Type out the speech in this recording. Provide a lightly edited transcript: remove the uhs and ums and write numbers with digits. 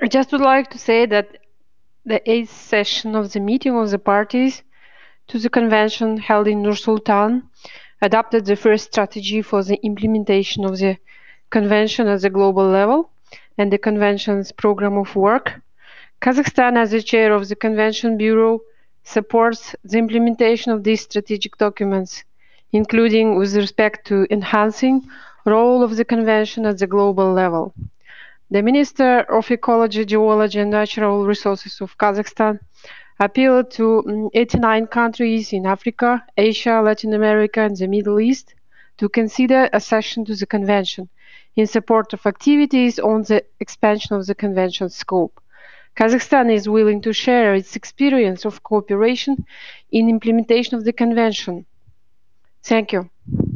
just would like to say that the eighth session of the meeting of the parties to the convention held in Nur-Sultan adopted the first strategy for the implementation of the convention at the global level and the convention's program of work. Kazakhstan, as the chair of the Convention Bureau, supports the implementation of these strategic documents, including with respect to enhancing role of the convention at the global level. The Minister of Ecology, Geology and Natural Resources of Kazakhstan appealed to 89 countries in Africa, Asia, Latin America, and the Middle East to consider accession to the Convention in support of activities on the expansion of the Convention's scope. Kazakhstan is willing to share its experience of cooperation in implementation of the Convention. Thank you.